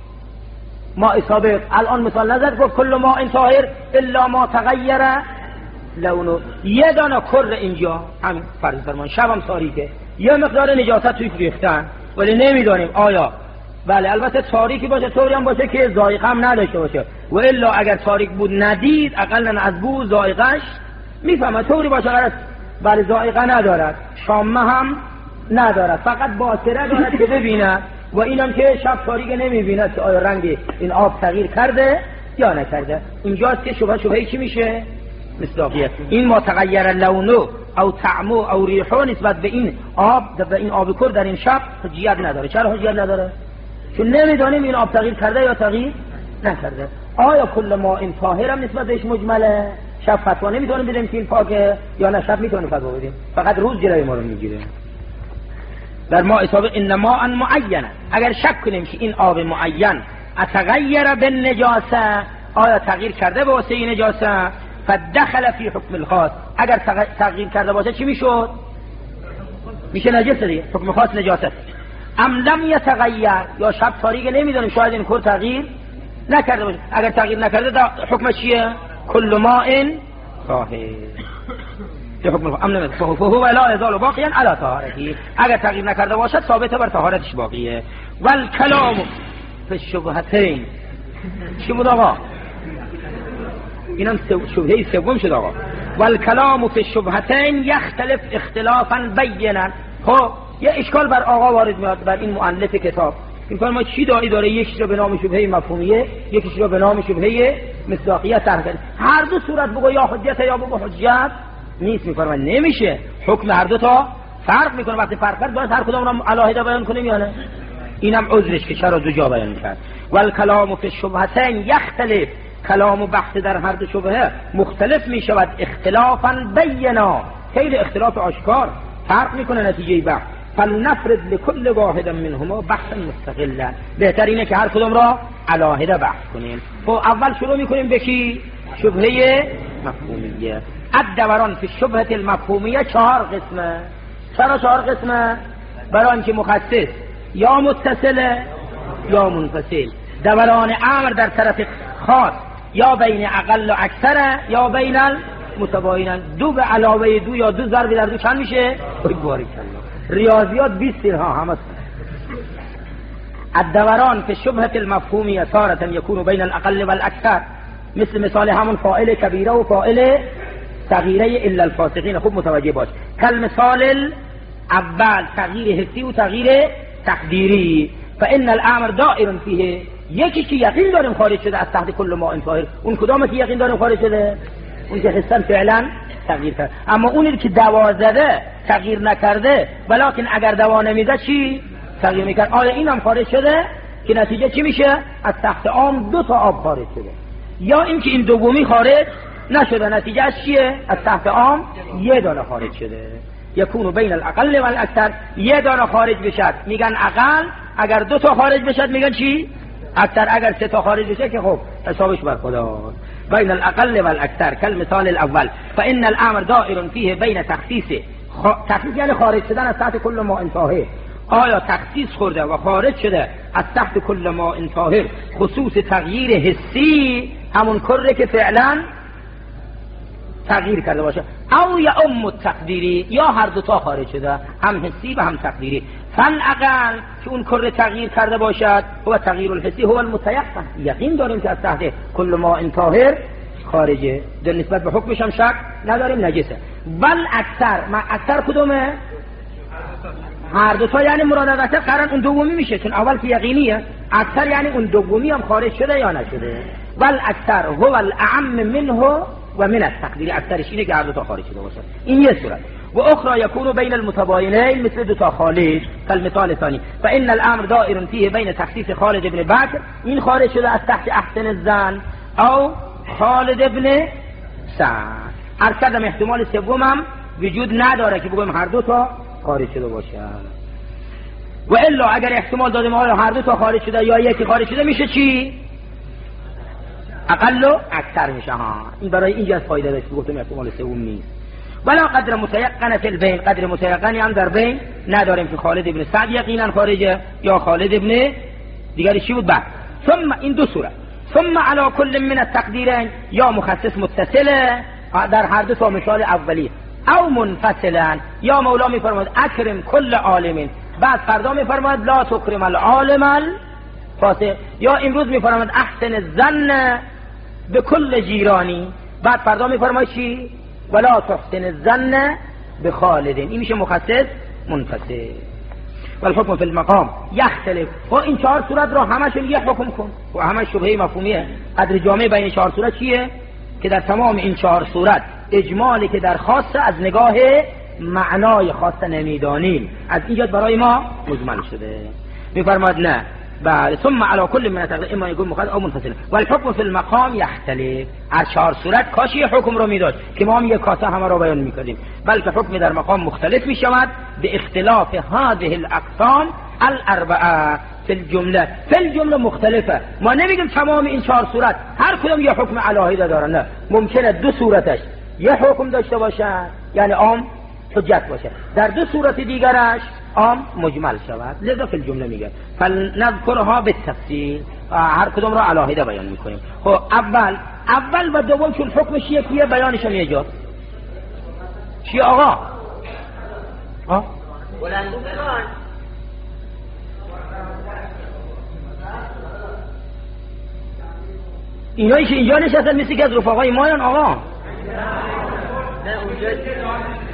ماء سابق. الان مثال نظر گفت کل ماء طاهر الا ما تغیر لونه. یه دانه کر اینجا همین فرض فرمان شبم تاریکه، یه مقدار نجاست توی ریختن ولی نمیدونیم آیا بله البته تاریکی باشه طوری هم باشه که ذائقه هم نداشته باشه، و الا اگر تاریک بود ندید اقلا از بو ذائقه‌اش میفهمه. طوری باشه غرض بله ذائقه ندارد، شامه هم ندارد، فقط باصره دارد که ببیند، و اینم که شب تاریک نمیبیند که آیا رنگ این آب تغییر کرده یا نکرده. اینجاست که شبهه شبهه چی میشه؟ مصداقیت. این ما تغییر لونه او طعمو او ریحو نسبت به این آب به این آب کر در این شب حجیت نداره. چرا حجیت نداره؟ چون نمیدونیم این آب تغییر کرده یا تغییر نکرده. آیا کل ما این طاهر هم نسبت بهش مجمله؟ شب فتوا نمیتونیم بدیم که این پاکه یا نه شب میتونیم فتوا بدیم، فقط روز جلوی ما رو میگیره. در ماء سابق ان ماء معینه، اگر شک کنیم که این آب معین اتغیر بالنجاسه آیا تغییر کرده به واسطه نجاسه فدخل فی حکم الخاص. اگر تغییر کرده باشه چی میشد؟ میشه نجاسه دیگه، حکم خاص نجاست. ام لم یتغیر یا شب تاریک نمیدونیم شاید این کور تغییر نکرده باشه. اگر تغییر نکرده حکم چیه؟ کل ماء طاهر. حکم ام لم فهو لا یزال باقیا علی طهارته. اگر تغییر نکرده باشه ثابت بر طهارتش باقیه. والکلام فی الشبهتین چی بود آقا؟ اینم شبهه سوم شد آقا. والکلام فی الشبهتین یختلف اختلافا بینا. خب یه اشکال بر آقا وارد میاد، بر این مؤلف کتاب. این ما چی دایی داره؟ یکیش رو به نام شبهه مفهومیه، یکیش رو به نام شبهه مصداقیه طرح کرد. هر دو صورت بگو یا حجت یا بگو حجت نیست. میفرمان نمیشه، حکم هر دو تا فرق میکنه. وقتی فرق کرد باید هر کدام رو علاهده بیان کنیم یا نه؟ اینم عذرش که چرا دو جا بیان میکرد. والکلام فی الشبهتین یختلف، کلام و بحث در هر دو شبهه مختلف میشود اختلافا بینا، خیلی اختلاف آشکار، فرق میکنه نتیجه بحث. فلنفرد لكل واحد منهما بحثا مستقلا، بهتر اینه که هر کدام را علاهده بحث کنیم. خب اول شروع میکنیم به کی؟ شبهه مفهومیه. الدوران فی الشبهه المفهومیه چهار قسمه. چرا چهار قسمه؟ برای اینکه مخصص یا متصله یا منفصل. دوران امر در طرف خاص یا بین اقل و اکثر یا بین المتباینن. دو به علاوه دو یا دو ضرب در دو چند میشه؟ باری کلا ریاضیات بیست ها همه. الدوران في الشبهة المفهومية تارة يكون بين الأقل والأكثر، مثل مثال همون فاعل كبيرة و فاعل صغيرة إلا الفاسقين. خوب متوجه باش. كالمثال الأول تغيير حسي و تغيير تقديري. فإن الأمر دائر فيه، یکی که یقین داریم خارج شده از تحت کل ما انطاهر. اون کدامه که یقین داریم خارج شده؟ اون که حسن فعلا تغییر کرد. اما اونی که دوا زده تغییر نکرده، ولیکن اگر دوا نمیده چی؟ تغییر میکرد. آیا این هم خارج شده که نتیجه چی میشه؟ از تحت عام دو تا آب خارج شده. یا اینکه این دومی خارج نشده، نتیجه از چیه؟ از تحت عام یه دانه خارج شده. یکونو بین الاقل و الاکثر، یه دانه خارج بشد میگن اقل، اگر دو تا خارج بشد میگن چی؟ اکثر. اگر سه تا خارج بشه که خب حسابش بر خدا. بین الاقل و الاکثر كالمثال الاول. فان الامر دائر فيه بین تخصیص خ... تخصیص یعنی خارج شدن از تحت کل ما انتاهه. آیا تخصیص خورده و خارج شده از تحت کل ما انتاهه خصوص تغییر حسی، همون کره که فعلا تغییر کرده باشه، او یا ام تقدیری، یا هر دو تا خارج شده، هم حسی و هم تقدیری. فن اقل که اون کره تغییر کرده باشد هو تغییر الحسی هو المتيقن، یقین داریم که از تحت کل ما انتاهر خارجه، در نسبت به حکمش هم شک نداریم نجسه. بل اکثر، ما اکثر کدومه؟ هر دو تا یعنی مراد از اکثر قرن اون دومی میشه، چون اول که یقینیه. اکثر یعنی اون دومی هم خارج شده یا نشده. بل اکثر هو الاعم منه و من التقدیر، اکثرش اینه که هر دو تا خارج شده باشه. این یه صورت. و اخرى يكون بين المتباينين مثل دو تا خارج كالمثال الثاني. فان الامر دائر فيه بين تخصيص خالد بن بكر، این خارج شده از تحت احسن الظن، او خالد بن سعد. ارکدم احتمال سوم هم وجود نداره که بگویم هر دو تا خارج شده باشه. و الا اگر احتمال دادیم آیا هر دو تا خارج شده یا یکی خارج شده، میشه چی؟ اقل و اکثر میشه. ها این برای اینجا فایده داشت گفتم احتمال سوم نیست. ولا قدر متيقن فی البین، قدر متيقنی هم در بین نداریم که خالد ابن سعد یقینا خارجه یا خالد ابن دیگری چی بود بعد. ثم این دو صورت. ثم على كل من التقدیرین، یا مخصص متصله در هر دو تا مثال اولی، او منفصلا، یا مولا میفرماید اکرم کل عالم، بعد فردا میفرماید لا تکرم العالم الفاسق، یا امروز میفرماید احسن الظن به کل جیرانی، بعد فردا میفرماید چی؟ ولا تحسن الظن بخالد. این میشه مخصص منفصل. والحكم في المقام يختلف. و این چهار صورت رو همشون یه حکم کن و همش شبهه مفهومیه. قدر جامع بین چهار صورت چیه؟ که در تمام این چهار صورت اجمالی که در خاصه از نگاه معنای خاصه نمیدانیم، از اینجا برای ما مجمل شده. میفرماد نه بله. ثم على كل من تقدیر اما يكون مخصص او منفصل. والحكم في المقام يختلف. هر چهار صورت کاشی حکم رو میداد که ما هم یک کاسه همه رو بیان میکردیم، بلکه حکم در مقام مختلف میشود به اختلاف هذه الاقسام الاربعه فی الجمله. فی الجمله مختلفه. ما نمیگیم تمام این چهار صورت هر کدوم یه حکم علاهده دارن، نه، ممکنه دو صورتش یه حکم داشته باشن یعنی عام حجت باشه، در دو صورت دیگرش عام مجمل شود. لذا فی الجمله میگه فلنذکرها بالتفصیل، هر کدوم را علاهده بیان میکنیم. خب اول اول و دوم چون حکمش یکیه بیانش هم یه جاست. چی آقا؟ ها؟ بلند بگان. اینایی که اینجا نشستن مثل که از رفقای مایان آقا؟ نه اونجا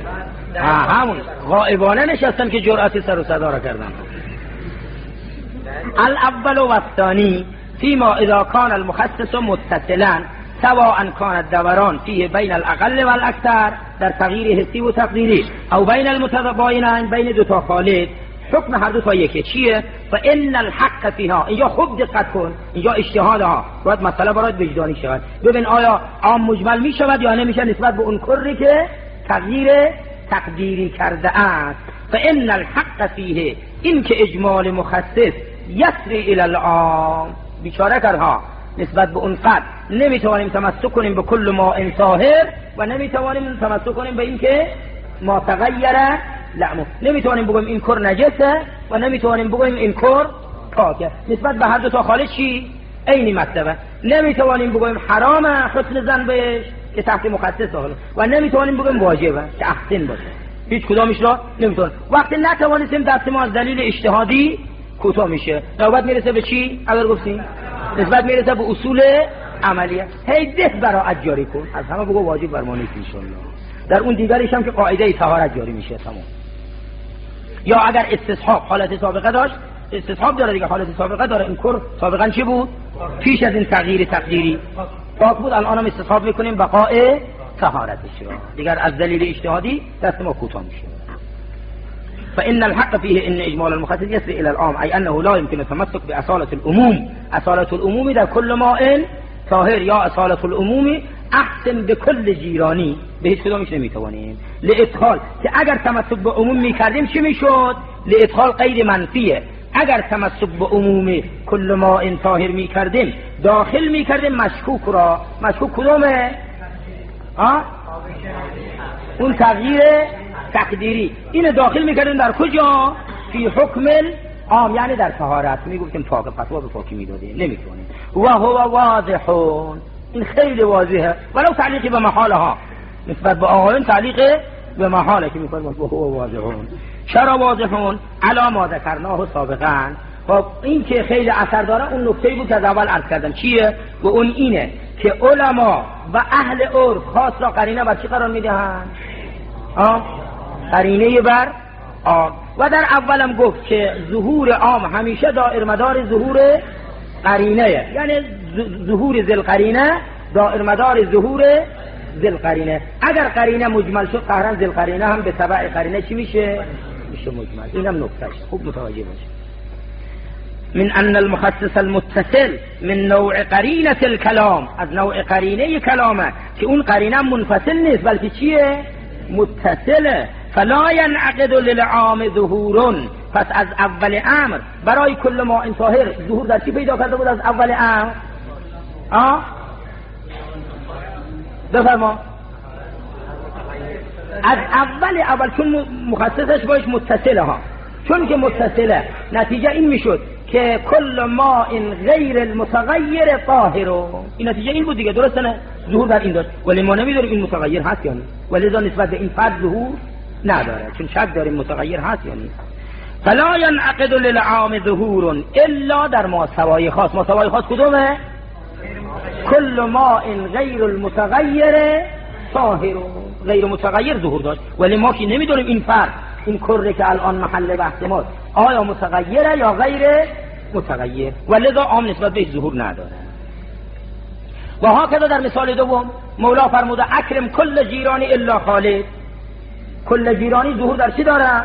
ها همون غائبانه نشستن که جرأت سر و صدا را کردن. الاول و الثانی فيما اذا كان المخصص متصلا سواء كان الدوران فيه بين الاقل والاكثر در تغییر حسی و تقدیری او بین المتباینین بین دو تا خالد حکم هر دو تا یکی چیه؟ فان الحق فيها. اینجا خوب دقت کن، اینجا اجتهاد ها باید مسئله برات وجدانی شود. ببین آیا عام مجمل می شود یا نمیشه نسبت به اون کری که تغییر تقدیری کرده است. فان الحق فيه، این که اجمال مخصص یسری الى العام، بیچاره کرها نسبت به اون قد نمیتوانیم تمسک کنیم به کل ما ان طاهر و نمیتوانیم تمسک کنیم به این که ما تغییر لعمو، نمیتوانیم بگویم این کر نجسه و نمیتوانیم بگویم این کر پاکه. نسبت به هر دو تا خالد چی؟ عینی مطلبه. نمیتوانیم بگویم حرامه حسن زن بهش که تحت مخصص داخله و نمیتوانیم بگویم واجبه که احسن باشه. هیچ کدامش را نمیتوانیم. وقتی نتوانستیم دست ما از دلیل اجتهادی کوتاه میشه. نوبت میرسه به چی؟ اگر گفتیم نسبت میرسه به اصول عملیه. هی ده براعت جاری کن، از همه بگو واجب بر ما نیست انشالله. در اون دیگرش هم که قاعده طهارت جاری میشه تمام. یا اگر استصحاب حالت سابقه داشت، استصحاب داره دیگه، حالت سابقه داره. این کر سابقا چی بود؟ پیش از این تغییر تقدیری پاک بود، الان هم استصحاب میکنیم بقاء طهارتش را. دیگر از دلیل اجتهادی دست ما کوتاه میشه. فإن الحق فيه إن إجمال المخصص يسري إلى العام، أي أنه لا يمكن التمسك بأصالة العموم. أصالة العموم در كل ماء طاهر یا اصالة العموم احسن به کل جیرانی، به هیچ کدامش نمیتوانیم. لادخال که اگر تمسک به عموم میکردیم چی میشد؟ لادخال غیر منفیه. اگر تمسک به عموم کل ماء طاهر میکردیم داخل میکردیم مشکوک را. مشکوک کدومه؟ آه؟ اون تغییر تقدیری. اینو داخل میکردیم در کجا؟ فی حکم عام، یعنی در طهارت. میگفتیم پاک، فتوا به پاکی میدادیم، نمیتونیم. و هو واضحون، این خیلی واضحه. ولو تعلیقی به محالها، نسبت به آقایون تعلیق به محاله که میکنیم. و هو واضحون، چرا واضحون؟ علا ما ذکرناه سابقا. خب این که خیلی اثر داره اون نکته‌ای بود که از اول عرض کردم. چیه؟ و اون اینه که علما و اهل عرف خاص را قرینه بر چی قرار میدهند؟ آه؟ قرینه بر عام. و در اولم گفت که ظهور عام همیشه دائر مدار ظهور قرینه، یعنی ظهور ذل قرینه دائر مدار ظهور ذل قرینه. اگر قرینه مجمل شد قهرن ذل قرینه هم به تبع قرینه چی میشه؟ میشه مجمل. اینم نکتهش خوب متوجه باشه. من ان المخصص المتصل من نوع قرینه الکلام، از نوع قرینه کلامه که اون قرینه منفصل نیست بلکه چیه؟ متصله. فلا ينعقد للعام ظهور، پس از اول امر برای کل ما ان طاهر ظهور در چی پیدا کرده بود؟ از اول امر. آه بفرما. از اول اول چون مخصصش باش متصله ها، چون که متصله نتیجه این میشد که کل ما این غیر المتغیر طاهر. این نتیجه این بود دیگه، درسته نه؟ ظهور در این داشت، ولی ما نمیدونیم این متغیر هست یا نیست، ولذا نسبت به این فرد ظهور نداره، چون شک داریم متغیر هست یا نیست. فلا ينعقد للعام ظهور الا در ماسوای خاص. ماسوای خاص کدومه؟ کل ما این غیر المتغیر طاهر. غیر متغیر ظهور داشت، ولی ما که نمیدونیم این فرد، این کره که الان محل بحث ماست، آیا متغیره یا غیر متغیر، ولذا عام نسبت به ظهور نداره. و هكذا در مثال دوم مولا فرموده اکرم کل جیرانی الا خالد. کل جیرانی ظهور در چی داره؟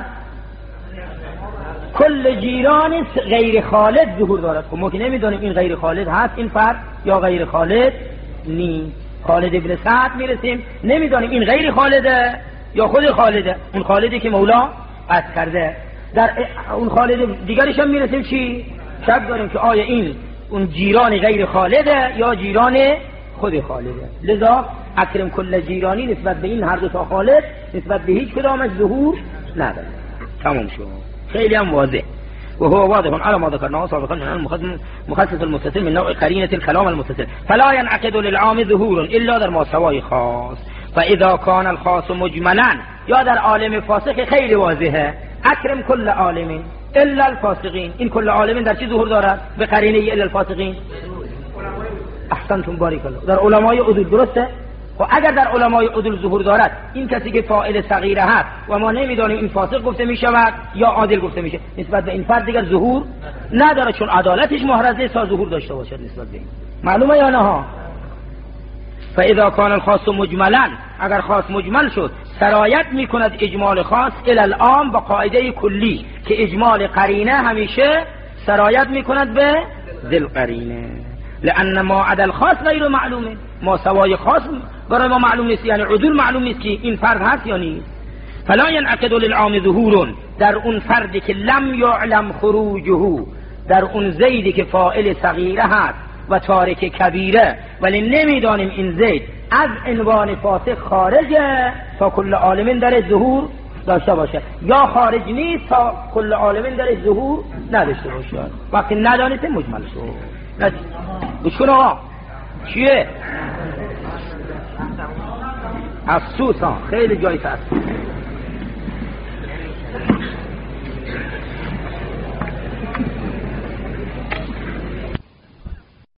کل جیرانی غیر خالد ظهور دارد. خب ما که نمیدونیم این غیر خالد هست این فرد یا غیر خالد نیست. خالد ابن سعد میرسیم نمیدونیم این غیر خالده یا خود خالده، اون خالدی که مولا قصد کرده. در اون خالد دیگرش هم میرسیم چی؟ شک داریم که آیا این اون جیران غیر خالده یا جیران خود خالده. لذا اکرم کل جیرانی نسبت به این هر دو تا خالد نسبت به هیچ کدامش ظهور نداره. تمام شد. خیلی هم واضح. وهو واضح على ما ذكرناه سابقا من المخصص المتصل من نوع قرينة الكلام المتصل فلا ينعقد للعام ظهور إلا در ماسوای خاص. فإذا كان الخاص مجملا یا در عالم فاسق خیلی واضحه اکرم کل عالم الا الفاسقین. این کل عالم در چی ظهور دارد؟ به قرینه الا الفاسقین. احسنتم بارک الله. در علمای عدود درسته؟ و اگر در علمای عدل ظهور دارد این کسی که فاعل صغیره هست و ما نمیدانیم این فاسق گفته می شود یا عادل گفته میشه، نسبت به این فرد دیگر ظهور نداره، چون عدالتش محرزه تا ظهور داشته باشد نسبت به این. معلومه یا نه ها؟ فاذا کان الخاص مجملا، اگر خاص مجمل شد سرایت میکند اجمال خاص الی العام با قاعده کلی که اجمال قرینه همیشه سرایت میکند به ذل قرینه، لان ما عدا الخاص غیر معلومه، ما سوای خاص برای ما معلوم نیست، یعنی عدول معلوم نیست که این فرد هست یا نیست. فلا ینعقد للعام ظهور، در اون فردی که لم یعلم خروجه، در اون زیدی که فاعل صغیره هست و تارک کبیره ولی نمیدانیم این زید از عنوان فاسق خارجه تا کل عالمین در ظهور داشته باشه، یا خارج نیست تا کل عالمین در ظهور نداشته باشه. وقتی ندانید مجمل شد. بشون آقا چیه؟ افسوس ها، خیلی جای هست.